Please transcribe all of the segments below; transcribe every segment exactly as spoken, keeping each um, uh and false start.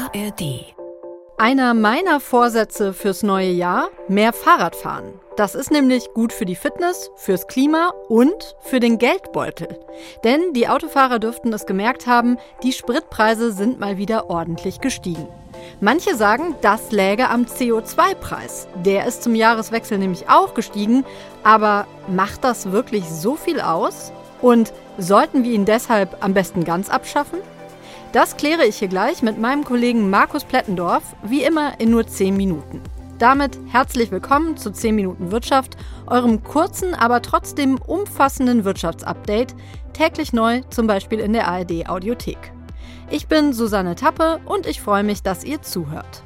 A R D. Einer meiner Vorsätze fürs neue Jahr: mehr Fahrrad fahren. Das ist nämlich gut für die Fitness, fürs Klima und für den Geldbeutel. Denn die Autofahrer dürften es gemerkt haben, die Spritpreise sind mal wieder ordentlich gestiegen. Manche sagen, das läge am C O zwei Preis. Der ist zum Jahreswechsel nämlich auch gestiegen. Aber macht das wirklich so viel aus? Und sollten wir ihn deshalb am besten ganz abschaffen? Das kläre ich hier gleich mit meinem Kollegen Markus Plettendorf, wie immer in nur zehn Minuten. Damit herzlich willkommen zu zehn Minuten Wirtschaft, eurem kurzen, aber trotzdem umfassenden Wirtschaftsupdate, täglich neu, zum Beispiel in der A R D Audiothek. Ich bin Susanne Tappe und ich freue mich, dass ihr zuhört.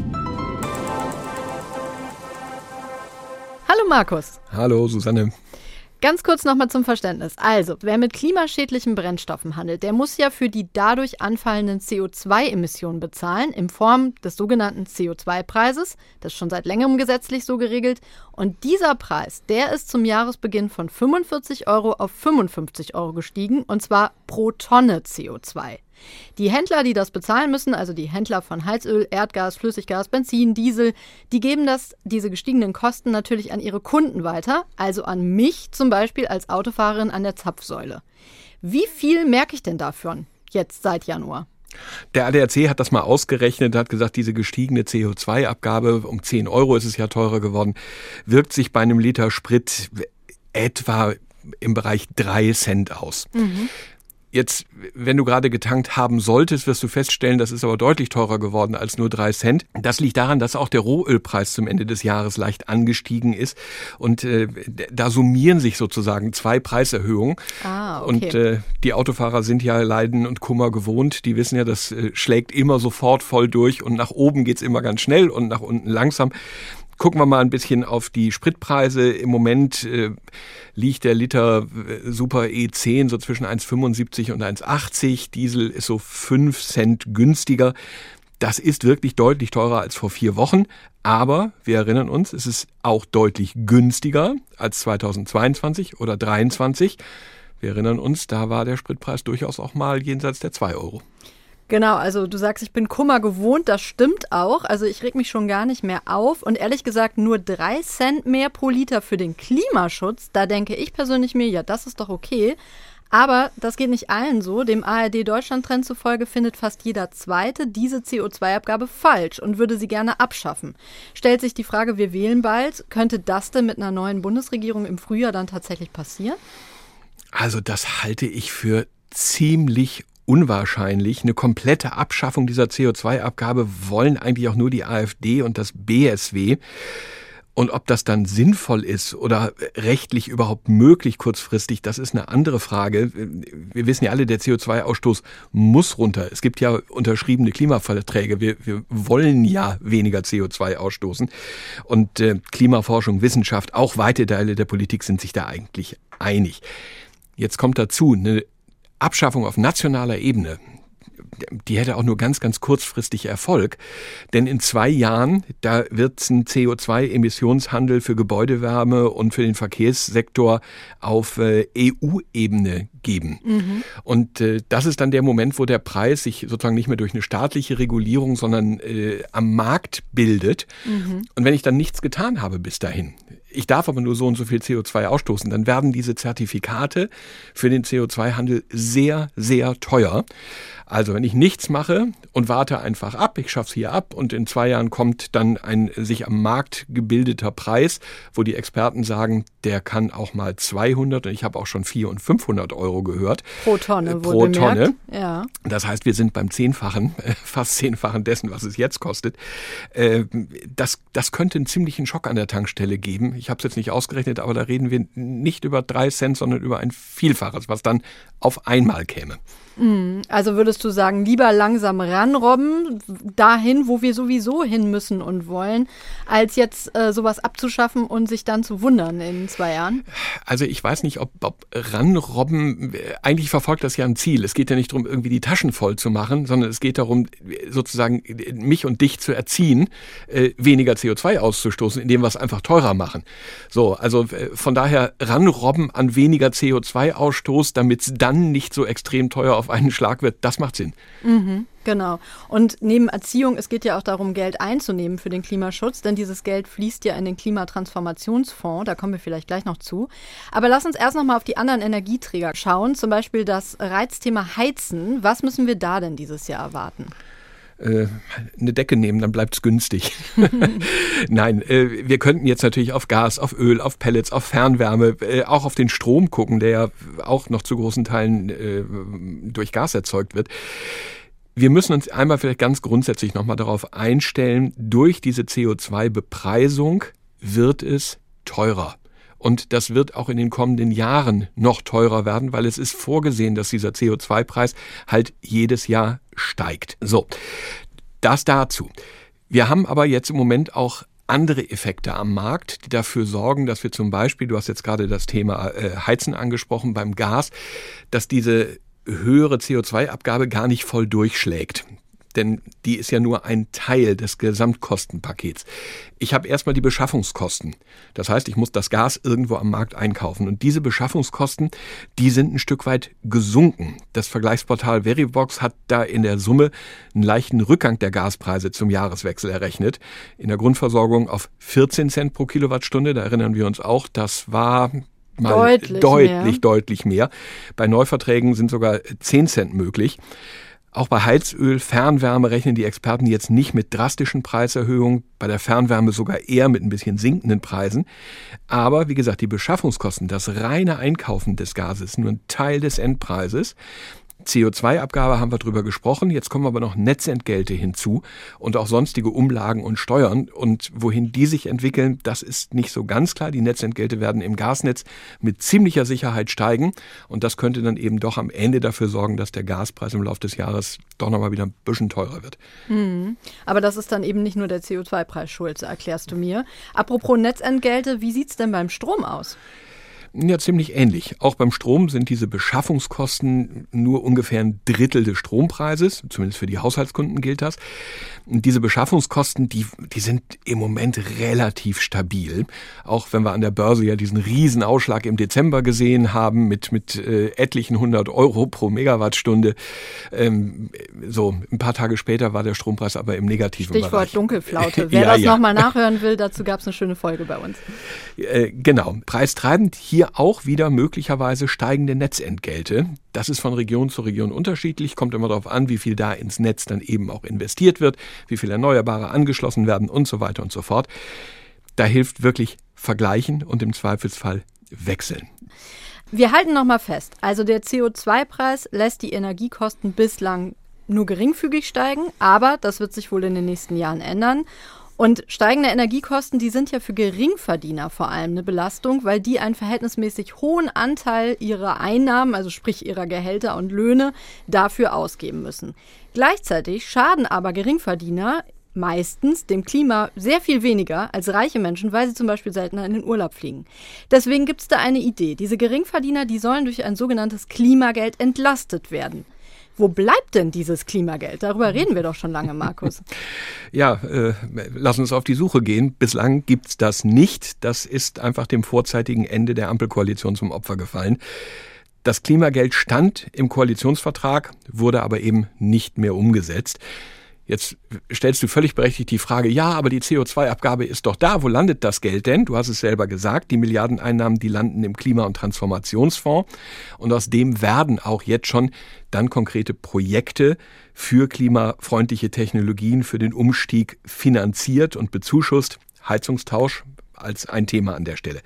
Hallo Markus. Hallo Susanne. Ganz kurz nochmal zum Verständnis. Also, wer mit klimaschädlichen Brennstoffen handelt, der muss ja für die dadurch anfallenden C O zwei Emissionen bezahlen, in Form des sogenannten C O zwei Preises. Das ist schon seit längerem gesetzlich so geregelt. Und dieser Preis, der ist zum Jahresbeginn von fünfundvierzig Euro auf fünfundfünfzig Euro gestiegen, und zwar pro Tonne C O zwei. Die Händler, die das bezahlen müssen, also die Händler von Heizöl, Erdgas, Flüssiggas, Benzin, Diesel, die geben das, diese gestiegenen Kosten natürlich an ihre Kunden weiter, also an mich zum Beispiel als Autofahrerin an der Zapfsäule. Wie viel merke ich denn davon jetzt seit Januar? Der A D A C hat das mal ausgerechnet, hat gesagt, diese gestiegene C O zwei Abgabe, um zehn Euro ist es ja teurer geworden, wirkt sich bei einem Liter Sprit etwa im Bereich drei Cent aus. Mhm. Jetzt, wenn du gerade getankt haben solltest, wirst du feststellen, das ist aber deutlich teurer geworden als nur drei Cent. Das liegt daran, dass auch der Rohölpreis zum Ende des Jahres leicht angestiegen ist. Und äh, da summieren sich sozusagen zwei Preiserhöhungen. Ah, okay. Und äh, die Autofahrer sind ja Leiden und Kummer gewohnt. Die wissen ja, das äh, schlägt immer sofort voll durch. Und nach oben geht's immer ganz schnell und nach unten langsam. Gucken wir mal ein bisschen auf die Spritpreise. Im Moment äh, liegt der Liter äh, Super E zehn so zwischen eins Komma fünfundsiebzig und eins Komma achtzig. Diesel ist so fünf Cent günstiger. Das ist wirklich deutlich teurer als vor vier Wochen. Aber wir erinnern uns, es ist auch deutlich günstiger als zweitausendzweiundzwanzig oder dreiundzwanzig. Wir erinnern uns, da war der Spritpreis durchaus auch mal jenseits der zwei Euro. Genau, also du sagst, ich bin Kummer gewohnt, das stimmt auch. Also ich reg mich schon gar nicht mehr auf. Und ehrlich gesagt, nur drei Cent mehr pro Liter für den Klimaschutz, da denke ich persönlich mir, ja, das ist doch okay. Aber das geht nicht allen so. Dem A R D Deutschland-Trend zufolge findet fast jeder Zweite diese C O zwei Abgabe falsch und würde sie gerne abschaffen. Stellt sich die Frage, wir wählen bald, könnte das denn mit einer neuen Bundesregierung im Frühjahr dann tatsächlich passieren? Also das halte ich für ziemlich unwahrscheinlich. Eine komplette Abschaffung dieser C O zwei Abgabe wollen eigentlich auch nur die AfD und das B S W. Und ob das dann sinnvoll ist oder rechtlich überhaupt möglich kurzfristig, das ist eine andere Frage. Wir wissen ja alle, der C O zwei Ausstoß muss runter. Es gibt ja unterschriebene Klimaverträge. Wir, wir wollen ja weniger C O zwei ausstoßen. Und äh, Klimaforschung, Wissenschaft, auch weite Teile der Politik sind sich da eigentlich einig. Jetzt kommt dazu eine Abschaffung auf nationaler Ebene, die hätte auch nur ganz, ganz kurzfristig Erfolg. Denn in zwei Jahren, da wird es einen C O zwei Emissionshandel für Gebäudewärme und für den Verkehrssektor auf äh, E U-Ebene geben. Mhm. Und äh, das ist dann der Moment, wo der Preis sich sozusagen nicht mehr durch eine staatliche Regulierung, sondern äh, am Markt bildet. Mhm. Und wenn ich dann nichts getan habe bis dahin, ich darf aber nur so und so viel C O zwei ausstoßen, dann werden diese Zertifikate für den C O zwei Handel sehr, sehr teuer. Also wenn ich nichts mache und warte einfach ab, ich schaff's hier ab und in zwei Jahren kommt dann ein sich am Markt gebildeter Preis, wo die Experten sagen, der kann auch mal zweihundert und ich habe auch schon vierhundert und fünfhundert Euro gehört. Pro Tonne, äh, Pro Tonne. Ja. Das heißt, wir sind beim Zehnfachen, äh, fast Zehnfachen dessen, was es jetzt kostet. Äh, das, das könnte einen ziemlichen Schock an der Tankstelle geben. Ich habe es jetzt nicht ausgerechnet, aber da reden wir nicht über drei Cent, sondern über ein Vielfaches, was dann auf einmal käme. Also würdest du sagen, lieber langsam ranrobben, dahin, wo wir sowieso hin müssen und wollen, als jetzt äh, sowas abzuschaffen und sich dann zu wundern in zwei Jahren? Also ich weiß nicht, ob, ob ranrobben, eigentlich verfolgt das ja ein Ziel. Es geht ja nicht darum, irgendwie die Taschen voll zu machen, sondern es geht darum, sozusagen mich und dich zu erziehen, äh, weniger C O zwei auszustoßen, indem wir es einfach teurer machen. So, also äh, von daher ranrobben an weniger C O zwei Ausstoß, damit es dann nicht so extrem teuer auf einen Schlag wird, das macht Sinn. Mhm. Genau. Und neben Erziehung, es geht ja auch darum, Geld einzunehmen für den Klimaschutz, denn dieses Geld fließt ja in den Klimatransformationsfonds, da kommen wir vielleicht gleich noch zu. Aber lass uns erst noch mal auf die anderen Energieträger schauen, zum Beispiel das Reizthema Heizen. Was müssen wir da denn dieses Jahr erwarten? Eine Decke nehmen, dann bleibt's günstig. Nein, äh, wir könnten jetzt natürlich auf Gas, auf Öl, auf Pellets, auf Fernwärme, äh, auch auf den Strom gucken, der ja auch noch zu großen Teilen äh, durch Gas erzeugt wird. Wir müssen uns einmal vielleicht ganz grundsätzlich nochmal darauf einstellen, durch diese C O zwei Bepreisung wird es teurer. Und das wird auch in den kommenden Jahren noch teurer werden, weil es ist vorgesehen, dass dieser C O zwei Preis halt jedes Jahr steigt. So, das dazu. Wir haben aber jetzt im Moment auch andere Effekte am Markt, die dafür sorgen, dass wir zum Beispiel, du hast jetzt gerade das Thema äh, Heizen angesprochen beim Gas, dass diese höhere C O zwei Abgabe gar nicht voll durchschlägt. Denn die ist ja nur ein Teil des Gesamtkostenpakets. Ich habe erstmal die Beschaffungskosten. Das heißt, ich muss das Gas irgendwo am Markt einkaufen. Und diese Beschaffungskosten, die sind ein Stück weit gesunken. Das Vergleichsportal Verivox hat da in der Summe einen leichten Rückgang der Gaspreise zum Jahreswechsel errechnet. In der Grundversorgung auf vierzehn Cent pro Kilowattstunde. Da erinnern wir uns auch, das war mal deutlich, deutlich mehr. deutlich mehr. Bei Neuverträgen sind sogar zehn Cent möglich. Auch bei Heizöl, Fernwärme rechnen die Experten jetzt nicht mit drastischen Preiserhöhungen, bei der Fernwärme sogar eher mit ein bisschen sinkenden Preisen. Aber wie gesagt, die Beschaffungskosten, das reine Einkaufen des Gases, nur ein Teil des Endpreises. C O zwei Abgabe haben wir drüber gesprochen, jetzt kommen aber noch Netzentgelte hinzu und auch sonstige Umlagen und Steuern. Und wohin die sich entwickeln, das ist nicht so ganz klar. Die Netzentgelte werden im Gasnetz mit ziemlicher Sicherheit steigen und das könnte dann eben doch am Ende dafür sorgen, dass der Gaspreis im Laufe des Jahres doch nochmal wieder ein bisschen teurer wird. Mhm. Aber das ist dann eben nicht nur der C O zwei Preis schuld, erklärst du mir. Apropos Netzentgelte, wie sieht's denn beim Strom aus? Ja, ziemlich ähnlich. Auch beim Strom sind diese Beschaffungskosten nur ungefähr ein Drittel des Strompreises, zumindest für die Haushaltskunden gilt das. Und diese Beschaffungskosten, die, die sind im Moment relativ stabil. Auch wenn wir an der Börse ja diesen riesen Ausschlag im Dezember gesehen haben mit, mit äh, etlichen hundert Euro pro Megawattstunde. Ähm, so ein paar Tage später war der Strompreis aber im negativen Stichwort Bereich. Dunkelflaute. Wer ja, das ja. nochmal nachhören will, dazu gab es eine schöne Folge bei uns. Äh, genau. Preistreibend hier auch wieder möglicherweise steigende Netzentgelte. Das ist von Region zu Region unterschiedlich, kommt immer darauf an, wie viel da ins Netz dann eben auch investiert wird, wie viel Erneuerbare angeschlossen werden und so weiter und so fort. Da hilft wirklich vergleichen und im Zweifelsfall wechseln. Wir halten nochmal fest, also der C O zwei Preis lässt die Energiekosten bislang nur geringfügig steigen, aber das wird sich wohl in den nächsten Jahren ändern. Und steigende Energiekosten, die sind ja für Geringverdiener vor allem eine Belastung, weil die einen verhältnismäßig hohen Anteil ihrer Einnahmen, also sprich ihrer Gehälter und Löhne, dafür ausgeben müssen. Gleichzeitig schaden aber Geringverdiener meistens dem Klima sehr viel weniger als reiche Menschen, weil sie zum Beispiel seltener in den Urlaub fliegen. Deswegen gibt es da eine Idee. Diese Geringverdiener, die sollen durch ein sogenanntes Klimageld entlastet werden. Wo bleibt denn dieses Klimageld? Darüber reden wir doch schon lange, Markus. Ja, äh, lass uns auf die Suche gehen. Bislang gibt's das nicht. Das ist einfach dem vorzeitigen Ende der Ampelkoalition zum Opfer gefallen. Das Klimageld stand im Koalitionsvertrag, wurde aber eben nicht mehr umgesetzt. Jetzt stellst du völlig berechtigt die Frage, ja, aber die C O zwei Abgabe ist doch da. Wo landet das Geld denn? Du hast es selber gesagt, die Milliardeneinnahmen, die landen im Klima- und Transformationsfonds. Und aus dem werden auch jetzt schon dann konkrete Projekte für klimafreundliche Technologien, für den Umstieg finanziert und bezuschusst. Heizungstausch als ein Thema an der Stelle.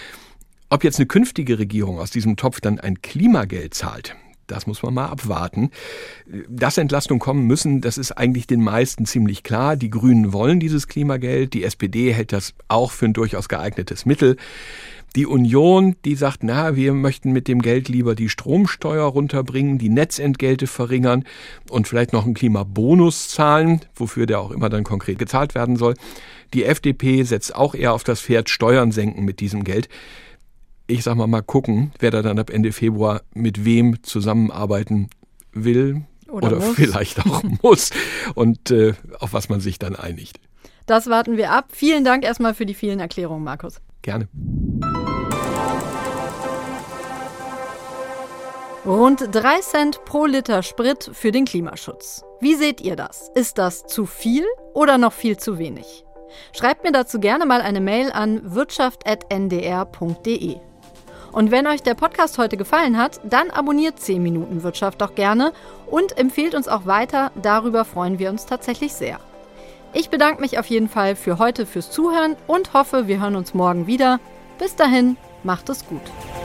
Ob jetzt eine künftige Regierung aus diesem Topf dann ein Klimageld zahlt, das muss man mal abwarten. Dass Entlastungen kommen müssen, das ist eigentlich den meisten ziemlich klar. Die Grünen wollen dieses Klimageld. Die S P D hält das auch für ein durchaus geeignetes Mittel. Die Union, die sagt, na, wir möchten mit dem Geld lieber die Stromsteuer runterbringen, die Netzentgelte verringern und vielleicht noch einen Klimabonus zahlen, wofür der auch immer dann konkret gezahlt werden soll. Die F D P setzt auch eher auf das Pferd Steuern senken mit diesem Geld. Ich sag mal, mal gucken, wer da dann ab Ende Februar mit wem zusammenarbeiten will oder, oder vielleicht auch muss und äh, auf was man sich dann einigt. Das warten wir ab. Vielen Dank erstmal für die vielen Erklärungen, Markus. Gerne. Rund drei Cent pro Liter Sprit für den Klimaschutz. Wie seht ihr das? Ist das zu viel oder noch viel zu wenig? Schreibt mir dazu gerne mal eine Mail an wirtschaft punkt n d r punkt d e. Und wenn euch der Podcast heute gefallen hat, dann abonniert zehn Minuten Wirtschaft doch gerne und empfehlt uns auch weiter. Darüber freuen wir uns tatsächlich sehr. Ich bedanke mich auf jeden Fall für heute fürs Zuhören und hoffe, wir hören uns morgen wieder. Bis dahin, macht es gut.